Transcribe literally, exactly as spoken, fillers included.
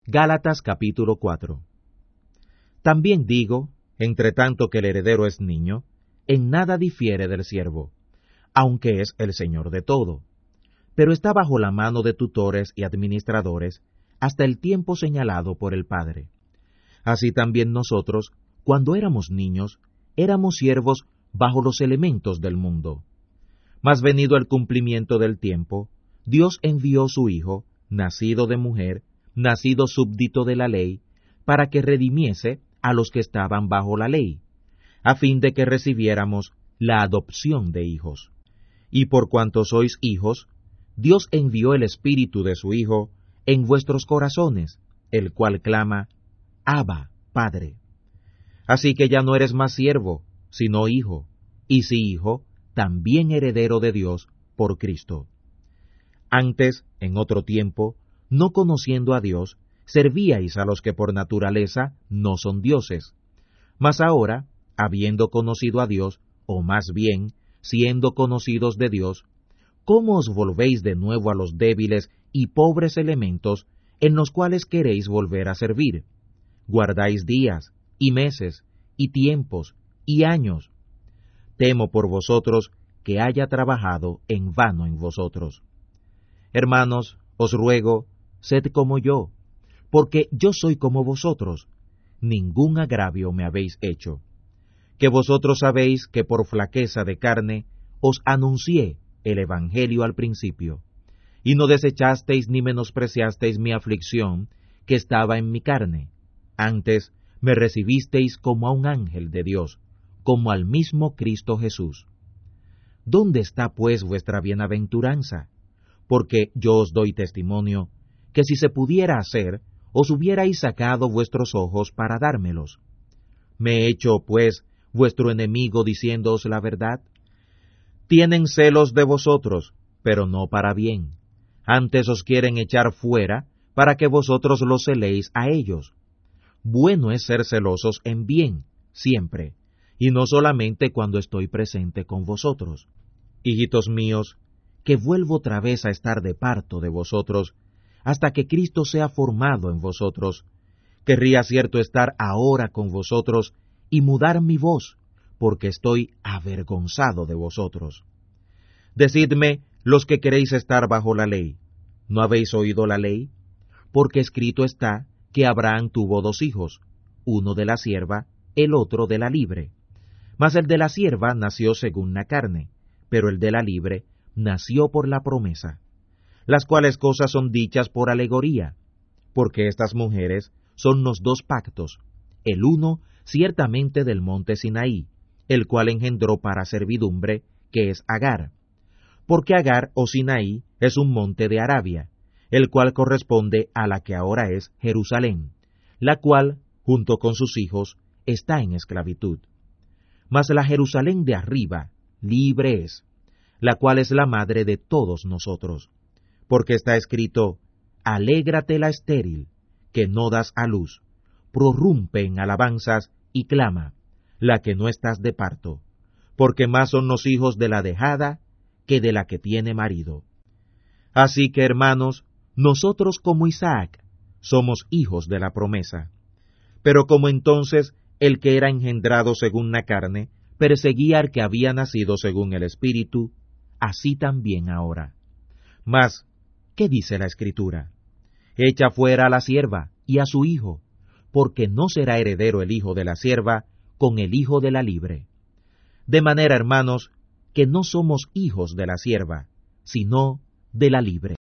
Gálatas capítulo cuatro. También digo, entre tanto que el heredero es niño, en nada difiere del siervo, aunque es el señor de todo, pero está bajo la mano de tutores y administradores hasta el tiempo señalado por el Padre. Así también nosotros, cuando éramos niños, éramos siervos bajo los elementos del mundo. Mas venido el cumplimiento del tiempo, Dios envió su Hijo, nacido de mujer, nacido súbdito de la ley, para que redimiese a los que estaban bajo la ley, a fin de que recibiéramos la adopción de hijos. Y por cuanto sois hijos, Dios envió el Espíritu de su Hijo en vuestros corazones, el cual clama, Abba, Padre. Así que ya no eres más siervo, sino hijo, y si hijo, también heredero de Dios por Cristo. Antes, en otro tiempo, no conociendo a Dios, servíais a los que por naturaleza no son dioses. Mas ahora, habiendo conocido a Dios, o más bien, siendo conocidos de Dios, ¿cómo os volvéis de nuevo a los débiles y pobres elementos en los cuales queréis volver a servir? Guardáis días, y meses, y tiempos, y años. Temo por vosotros que haya trabajado en vano en vosotros. Hermanos, os ruego, sed como yo, porque yo soy como vosotros, ningún agravio me habéis hecho. Que vosotros sabéis que por flaqueza de carne os anuncié el Evangelio al principio, y no desechasteis ni menospreciasteis mi aflicción que estaba en mi carne. Antes me recibisteis como a un ángel de Dios, como al mismo Cristo Jesús. ¿Dónde está pues vuestra bienaventuranza? Porque yo os doy testimonio, que si se pudiera hacer, os hubierais sacado vuestros ojos para dármelos. ¿Me he hecho, pues, vuestro enemigo diciéndoos la verdad? Tienen celos de vosotros, pero no para bien. Antes os quieren echar fuera, para que vosotros los celéis a ellos. Bueno es ser celosos en bien, siempre, y no solamente cuando estoy presente con vosotros. Hijitos míos, que vuelvo otra vez a estar de parto de vosotros, hasta que Cristo sea formado en vosotros. Querría cierto estar ahora con vosotros y mudar mi voz, porque estoy avergonzado de vosotros. Decidme, los que queréis estar bajo la ley, ¿no habéis oído la ley? Porque escrito está que Abraham tuvo dos hijos, uno de la sierva, el otro de la libre. Mas el de la sierva nació según la carne, pero el de la libre nació por la promesa, las cuales cosas son dichas por alegoría, porque estas mujeres son los dos pactos, el uno ciertamente del monte Sinaí, el cual engendró para servidumbre, que es Agar, porque Agar o Sinaí es un monte de Arabia, el cual corresponde a la que ahora es Jerusalén, la cual, junto con sus hijos, está en esclavitud. Mas la Jerusalén de arriba, libre es, la cual es la madre de todos nosotros, porque está escrito, alégrate la estéril, que no das a luz, prorrumpe en alabanzas y clama, la que no estás de parto, porque más son los hijos de la dejada que de la que tiene marido. Así que, hermanos, nosotros como Isaac somos hijos de la promesa. Pero como entonces el que era engendrado según la carne perseguía al que había nacido según el Espíritu, así también ahora. Mas, ¿qué dice la Escritura? Echa fuera a la sierva y a su hijo, porque no será heredero el hijo de la sierva con el hijo de la libre. De manera, hermanos, que no somos hijos de la sierva, sino de la libre.